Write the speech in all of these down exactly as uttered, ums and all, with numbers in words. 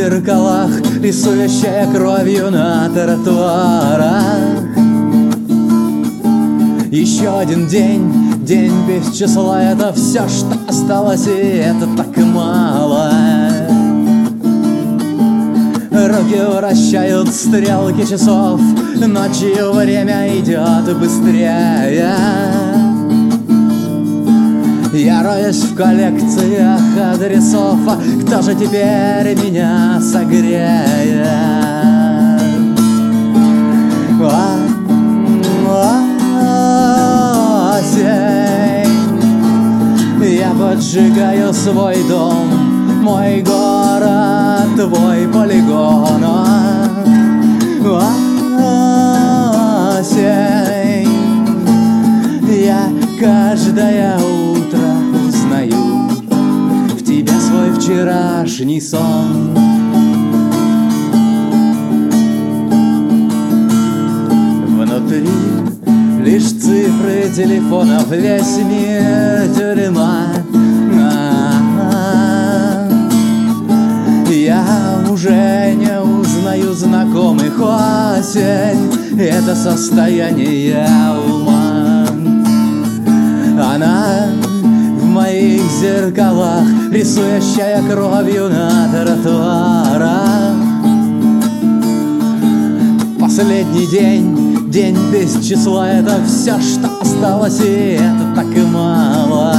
зеркалах, рисующая кровью на тротуарах. Еще один день, день без числа, это все, что осталось, и это так мало. Руки вращают стрелки часов, ночью время идет быстрее. Я роюсь в коллекциях адресов, кто же теперь меня согреет? Я поджигаю свой дом, мой город, твой полигон. Осень, я каждое утро узнаю в тебе свой вчерашний сон. Внутри лишь цифры телефонов, весь мир тюрьма. Я уже не узнаю знакомых. Осень — это состояние ума. Она в моих зеркалах, рисующая кровью на тротуарах. Последний день, день без числа, это все, что осталось, и это так и мало.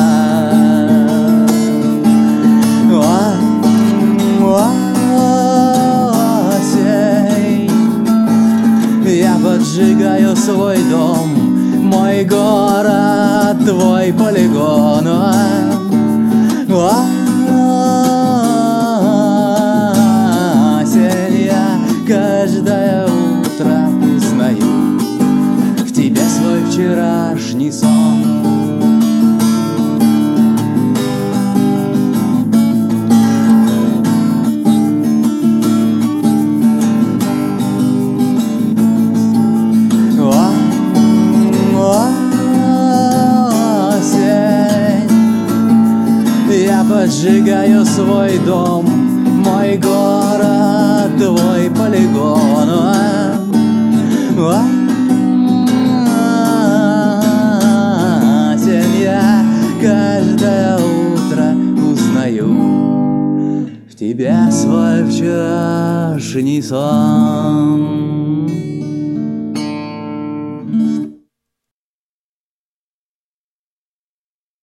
Осень, я поджигаю свой дом, мой город, твой полигон. Осень, я каждое утро узнаю в тебе свой вчерашний сон. Поджигаю свой дом, мой город, твой полигон. Осень, я каждое утро узнаю в тебе свой вчерашний сон.